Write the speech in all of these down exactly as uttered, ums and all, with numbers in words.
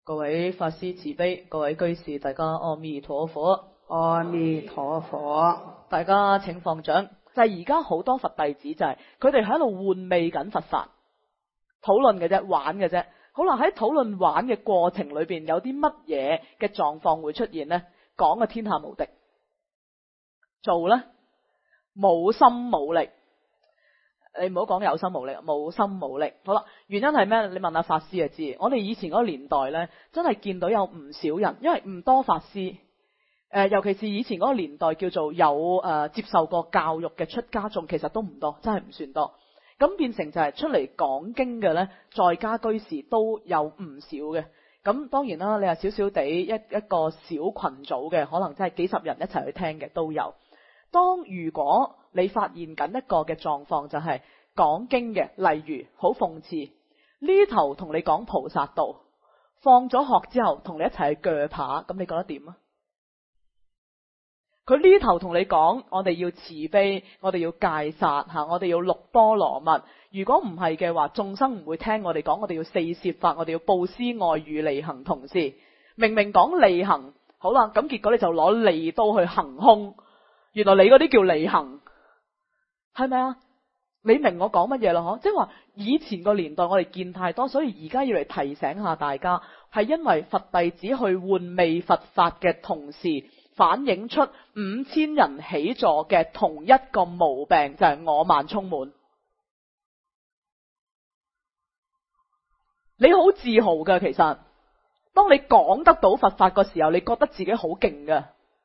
各位法師慈悲，各位居士大家阿彌陀佛， 阿彌陀佛。 大家請放掌。就係而家好多佛弟子就係佢哋喺度玩味緊佛法，討論嘅啫，玩嘅啫。好啦，喺討論玩嘅過程裏邊，有啲乜嘢嘅狀況會出現呢？講嘅天下無敵，做呢冇心冇力。你唔好講有心無力，冇心無力。好啦，原因係咩？你問下法師就知。我哋以前嗰個年代呢，真係見到有唔少人，因為唔多法師。誒，尤其是以前嗰個年代叫做有誒、呃、接受過教育嘅出家眾，其實都唔多，真係唔算多。咁變成就係出嚟講經嘅呢，在家居士都有唔少嘅。咁當然啦，你話少少地一一個小群組嘅，可能真係幾十人一齊去聽嘅都有。當如果你發現緊一個嘅狀況，就係講經嘅，例如好諷刺，呢頭同你講菩薩道，放咗學之後同你一齊去鋸扒，咁你覺得點啊？佢呢頭同你講，我哋要慈悲，我哋要戒殺吓，我哋要六波羅蜜。如果唔係嘅話，眾生唔會聽我哋講，我哋要四攝法，我哋要布施愛語利行同事。明明講利行，好啦，咁結果你就攞利刀去行凶，原來你嗰啲叫利行，係咪啊？你明我講乜嘢咯？嗬，即係話以前個年代我哋見太多，所以而家要嚟提醒下大家，係因為佛弟子去玩味佛法嘅同時，反映出五千人起座嘅同一個毛病，就係我慢充滿。你好自豪㗎，其實當你講得到佛法嘅時候，你覺得自己好勁㗎，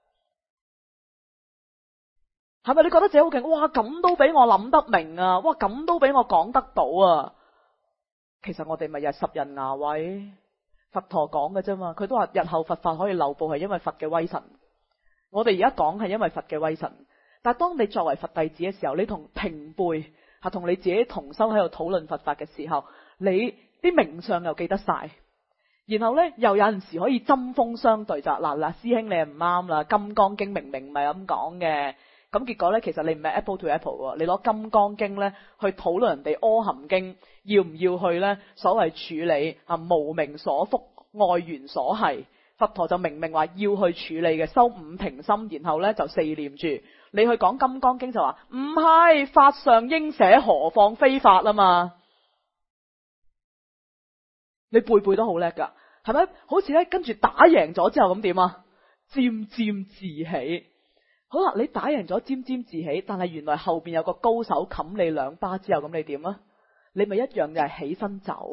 係咪？你覺得自己好勁？哇，咁都俾我諗得明啊！哇，咁都俾我講得到啊！其實我哋咪日十人牙位，佛陀講嘅啫嘛。佢都話日後佛法可以流布，係因為佛嘅威神。我哋而家講係因為佛嘅威神，但係當你作為佛弟子嘅時候，你同平輩吓同你自己同修喺度討論佛法嘅時候，你啲名相又記得晒，然後呢，又有陣時可以針鋒相對，就嗱嗱師兄你係唔啱啦，《金剛經》明明唔係咁講嘅，咁結果呢，其實你唔係 apple to apple 喎，你攞《金剛經》呢去討論人哋《阿含經》，要唔要去呢？所謂處理啊無明所覆，愛緣所繫。佛陀就明明話要去處理嘅，修五停心，然後呢就四念住。你去講金剛經就話唔係，法上應捨，何況非法啊嘛。你背背都好叻噶，係咪？好似呢跟住打贏咗之後咁點啊？沾沾自喜。好啦，你打贏咗沾沾自喜，但係原來後邊有個高手冚你兩巴之後，咁你點啊？你咪一樣就係起身走。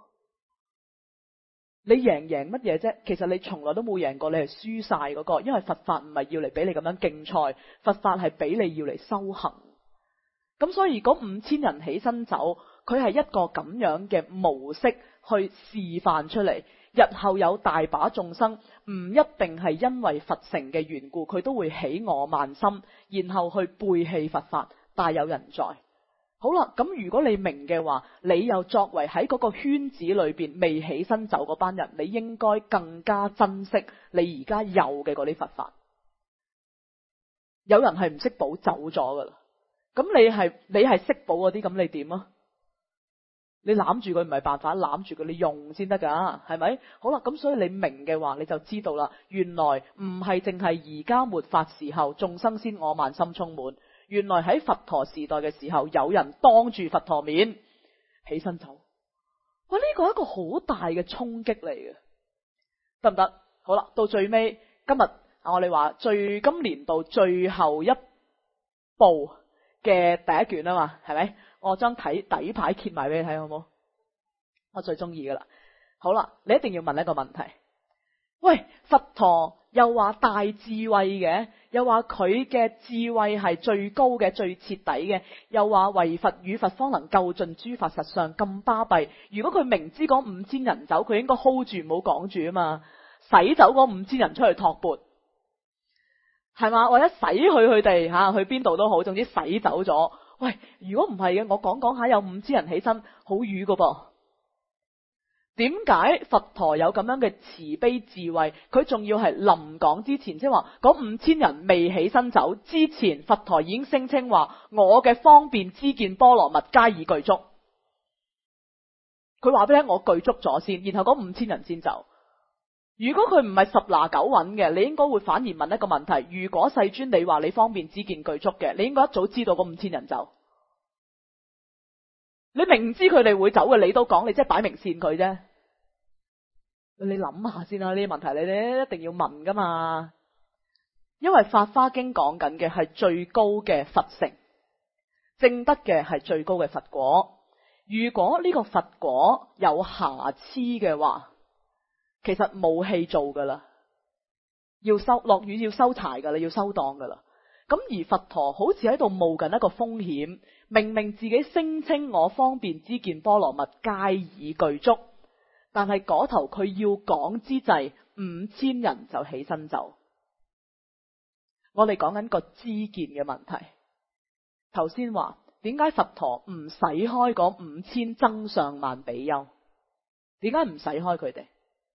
你贏贏乜嘢啫？其實你從來都冇贏過，你係輸晒嗰個，因為佛法唔係要嚟俾你咁樣競賽，佛法係俾你要嚟修行。咁所以嗰五千人起身走，佢係一個咁樣嘅模式去示範出嚟。日後有大把眾生唔一定係因為佛成嘅緣故，佢都會起我慢心，然後去背棄佛法，大有人在。好啦，咁如果你明嘅話，你又作為喺嗰個圈子裏邊未起身走嗰班人，你應該更加珍惜你而家有嘅嗰啲佛法。有人係唔識補走咗噶啦，咁你係你係識補嗰啲，咁你點啊？你攬住佢唔係辦法，攬住佢你用先得噶，係咪？好啦，咁所以你明嘅話，你就知道啦，原來唔係淨係而家末法時候眾生先我慢心充滿。原來喺佛陀時代嘅時候，有人當住佛陀面起身走，哇！呢個係一個好大嘅衝擊嚟嘅，得唔得？好啦，到最尾今日我哋話最今年度最後一部嘅第一卷啊嘛，係咪？我將睇底牌揭埋俾你睇，好唔好？我最中意噶啦。好啦，你一定要問一個問題。喂，佛陀又話大智慧嘅，又話佢嘅智慧係最高嘅、最徹底嘅，又話唯佛與佛方能救盡諸法實相，咁巴閉。如果佢明知嗰五千人走，佢應該 hold 住唔好講住啊嘛，使走嗰五千人出去托缽，係嘛？或者使去佢哋吓去邊度都好，總之使走咗。喂，如果唔係嘅，我講講下有五千人起身，好瘀噶噃。點解佛陀有咁樣嘅慈悲智慧？佢仲要係臨講之前，即係話嗰五千人未起身走之前，佛陀已經聲稱話我嘅方便知見波羅蜜加以具足。佢話俾你聽，我具足咗先，然後嗰五千人先走。 如果佢唔係十拿九穩嘅，你應該會反而問一個問題：如果世尊你話你方便知見具足嘅，你應該一早知道嗰五千人走。你明知佢哋會走嘅，你都講，你即係擺明扇佢啫。你諗下先啦，呢啲問題你哋一定要問噶嘛。因為《法華經》講緊嘅係最高嘅佛乘，證得嘅係最高嘅佛果。如果呢個佛果有瑕疵嘅話，其實冇戲做噶啦，要收落雨要收柴噶啦，要收檔噶啦。咁而佛陀好似喺度冒緊一個風險，明明自己聲稱我方便知見波羅蜜皆已具足，但係嗰頭佢要講之際，五千人就起身走。我哋講緊個知見嘅問題。頭先話點解佛陀唔使開嗰五千增上慢比丘？點解唔使開佢哋？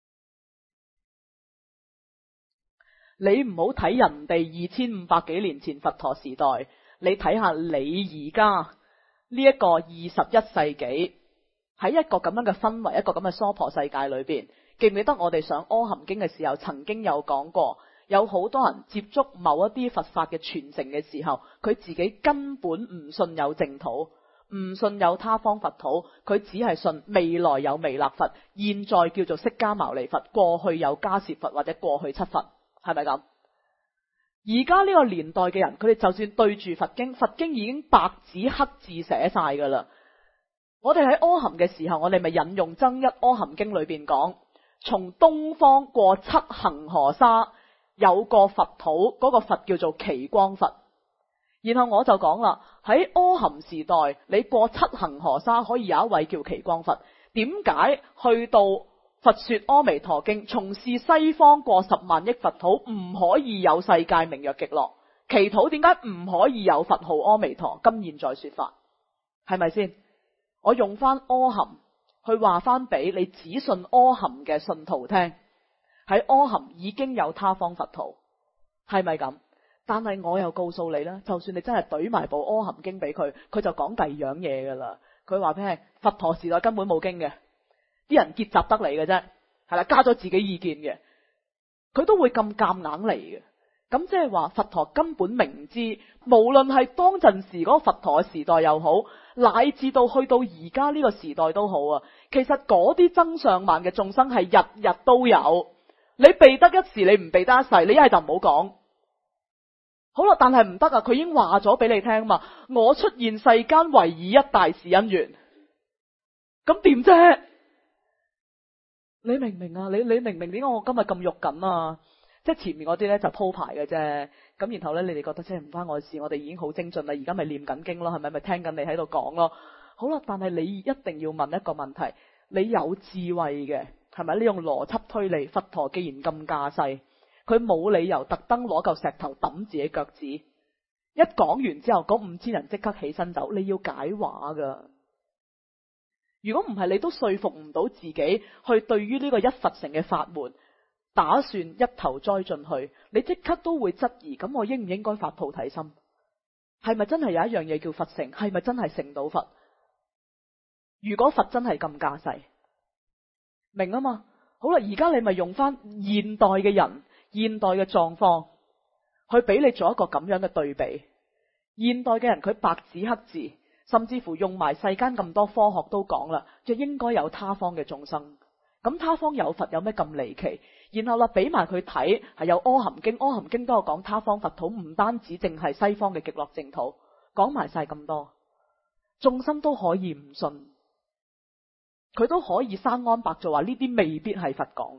你唔好睇人哋二千五百幾年前佛陀時代，你睇下你而家呢一個二十一世紀，喺一個咁樣嘅氛圍，一個咁嘅娑婆世界裏邊，記唔記得我哋上阿含經嘅時候曾經有講過，有好多人接觸某一啲佛法嘅傳承嘅時候，佢自己根本唔信有淨土，唔信有他方佛土，佢只係信未來有彌勒佛，現在叫做釋迦牟尼佛，過去有迦葉佛或者過去七佛。係咪咁？而家呢個年代嘅人，佢哋就算對住佛經，佛經已經白紙黑字寫晒噶啦。我哋喺阿含嘅時候，我哋咪引用增一阿含經裏邊講，從東方過七恒河沙，有個佛土，嗰個佛叫做奇光佛。然後我就講啦，喺阿含時代，你過七恒河沙可以有一位叫奇光佛。點解去到佛說阿彌陀經，從是西方過十萬億佛土，唔可以有世界名曰極樂？其土點解唔可以有佛號阿彌陀？今現在說法，係咪先？我用翻阿含去話翻俾你只信阿含嘅信徒聽，喺阿含已經有他方佛土，係咪咁？但係我又告訴你啦，就算你真係懟埋部阿含經俾佢，佢就講第二樣嘢噶啦。佢話俾你聽，佛陀時代根本冇經嘅。啲人結集得嚟嘅啫，係啦，加咗自己意見嘅，佢都會咁夾硬嚟嘅。咁即係話佛陀根本明知，無論係當陣時嗰個佛陀嘅時代又好，乃至到去到而家呢個時代都好啊。其實嗰啲增上慢嘅眾生係日日都有，你避得一時，你唔避得一世，你一係就唔好講。好啦，但係唔得啊！佢已經話咗俾你聽嘛，我出現世間唯以一大事因緣，咁點啫？你明唔明啊？你你明唔明點解我今日咁肉緊啊？即係前面嗰啲咧就鋪排嘅啫，咁然後咧你哋覺得即係唔關我事，我哋已經好精進啦，而家咪念緊經咯，係咪咪聽緊你喺度講咯？好啦，但係你一定要問一個問題，你有智慧嘅係咪？你用邏輯推理，佛陀既然咁架勢，佢冇理由特登攞嚿石頭揼自己腳趾。一講完之後，嗰五千人即刻起身走，你要解話噶。如果唔係，你都說服唔到自己去對於呢個一佛乘嘅法門打算一頭栽進去，你即刻都會質疑，咁我應唔應該發菩提心？係咪真係有一樣嘢叫佛乘？係咪真係成到佛？如果佛真係咁架勢，明啊嘛？好啦，而家你咪用翻現代嘅人、現代嘅狀況去俾你做一個咁樣嘅對比。現代嘅人佢白紙黑字，甚至乎用埋世間咁多科學都講啦，就應該有他方嘅眾生。咁他方有佛有咩咁離奇？然後啦，俾埋佢睇係有阿含經，阿含經都有講他方佛土，唔單止淨係西方嘅極樂淨土，講埋晒咁多，眾生都可以唔信，佢都可以生安白做話呢啲未必係佛講。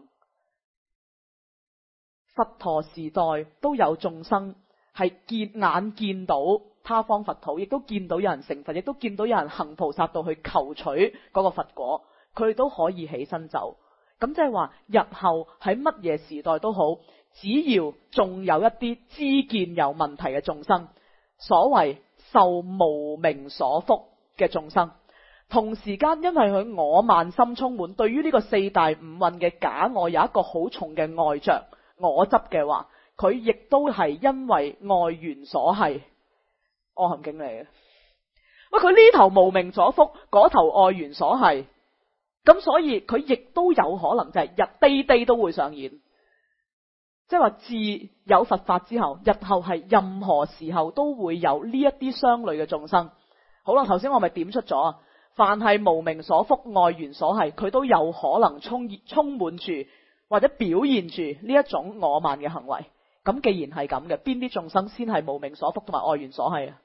佛陀時代都有眾生係見眼見到他方佛土，亦都見到有人成佛，亦都見到有人行菩薩道去求取嗰個佛果，佢哋都可以起身走。咁即係話日後喺乜嘢時代都好，只要仲有一啲知見有問題嘅眾生，所謂受無明所覆嘅眾生，同時間因為佢我慢心充滿，對於呢個四大五蘊嘅假我有一個好重嘅愛着我執嘅話，佢亦都係因為愛緣所繫。阿含經嚟嘅，喂，佢呢頭無明所覆，嗰頭愛緣所繫， 咁所以佢亦都有可能就係日地地都會上演，即係話自有佛法之後，日後係任何時候都會有呢一啲相類嘅眾生。好啦，頭先我咪點出咗啊，凡係無明所覆、外緣所繫，佢都有可能充充滿住或者表現住呢一種我慢嘅行為。咁既然係咁嘅，邊啲眾生先係無明所覆同埋外緣所繫啊？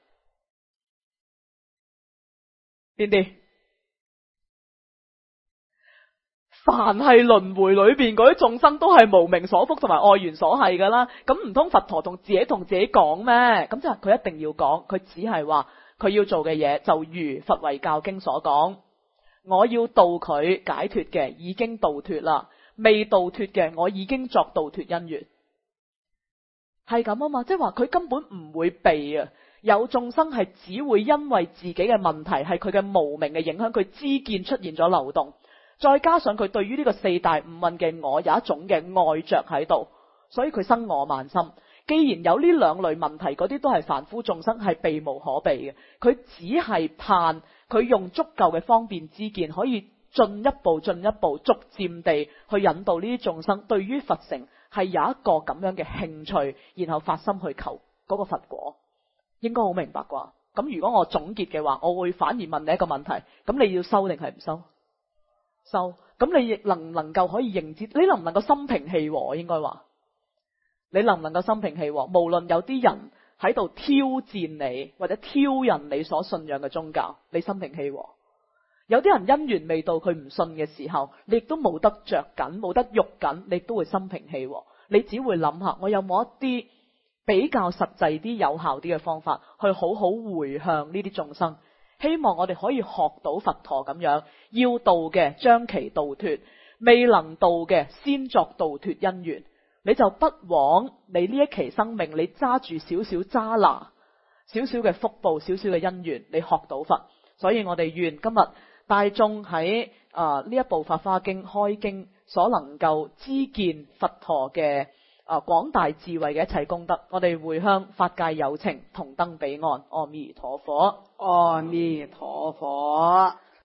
邊啲？凡係輪迴裏邊嗰啲眾生都係無明所覆同埋外緣所繫噶啦，咁唔通佛陀同自己同自己講咩？咁即係佢一定要講，佢只係話佢要做嘅嘢就如佛遺教經所講，我要度佢解脫嘅已經度脫啦，未度脫嘅我已經作度脫因緣，係咁啊嘛，即係話佢根本唔會避啊。有眾生係只會因為自己嘅問題係佢嘅無明嘅影響，佢知見出現咗漏洞。再加上佢對於呢個四大五蘊嘅我有一種嘅愛着喺度，所以佢生我慢心。既然有呢兩類問題，嗰啲都係凡夫眾生係避無可避嘅，佢只係盼佢用足夠嘅方便之見，可以進一步進一步逐漸地去引導呢啲眾生對於佛成係有一個咁樣嘅興趣，然後發心去求嗰個佛果。應該好明白啩？咁如果我總結嘅話，我會反而問你一個問題，咁你要收定係唔收？收。咁你亦能唔能夠可以認知？你能唔能夠心平氣和？應該話你能唔能夠心平氣和？無論有啲人喺度挑戰你或者挑釁你所信仰嘅宗教，你心平氣和。有啲人因緣未到，佢唔信嘅時候，你亦都冇得着緊，冇得喐緊，你都會心平氣和。你只會諗下，我有冇一啲比較實際啲、有效啲嘅方法，去好好回向呢啲眾生。希望我哋可以學到佛陀咁樣，要度嘅將其度脫，未能度嘅先作度脫因緣。你就不枉你呢一期生命，你揸住少少揸拿，少少嘅福報，少少嘅因緣，你學到佛。所以我哋願今日大眾喺啊呢一部《法華經》開經所能夠知見佛陀嘅啊廣大智慧嘅一切功德，我哋回向法界有情同登彼岸。阿彌陀佛， 阿彌陀佛。